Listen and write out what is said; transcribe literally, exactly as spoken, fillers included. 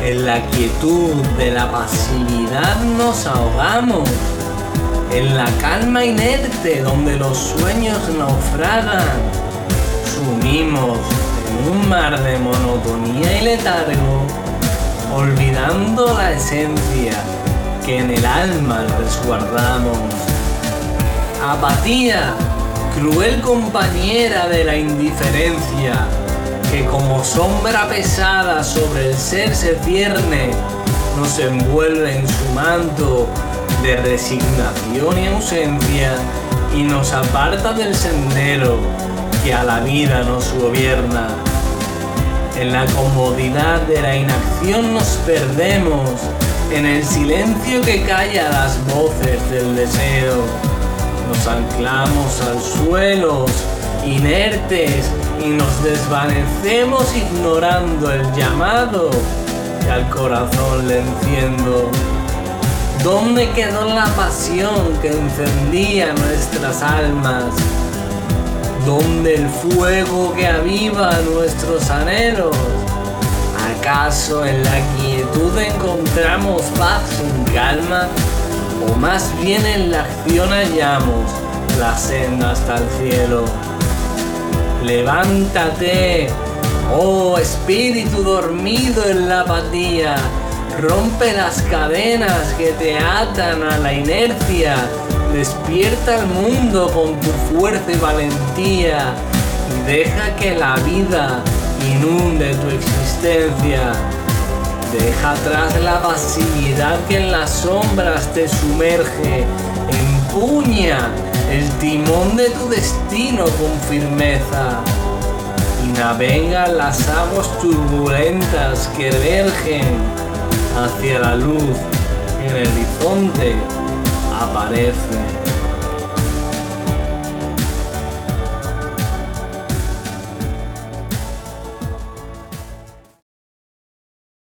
En la quietud de la pasividad nos ahogamos. En la calma inerte donde los sueños naufragan. Sumimos en un mar de monotonía y letargo, olvidando la esencia que en el alma resguardamos. Apatía, cruel compañera de la indiferencia, que como sombra pesada sobre el ser se cierne, nos envuelve en su manto de resignación y ausencia y nos aparta del sendero que a la vida nos gobierna. En la comodidad de la inacción nos perdemos, en el silencio que calla las voces del deseo. Nos anclamos al suelo, inertes, y nos desvanecemos ignorando el llamado que al corazón le enciendo. ¿Dónde quedó la pasión que encendía nuestras almas? ¿Dónde el fuego que aviva nuestros anhelos? ¿Acaso en la quietud encontramos paz sin calma? ¿O más bien en la acción hallamos la senda hasta el cielo? Levántate, oh espíritu dormido en la apatía, rompe las cadenas que te atan a la inercia, despierta el mundo con tu fuerza y valentía y deja que la vida inunde tu existencia. Deja atrás la pasividad que en las sombras te sumerge, empuña el timón de tu destino con firmeza y navega las aguas turbulentas que emergen hacia la luz que en el horizonte aparece.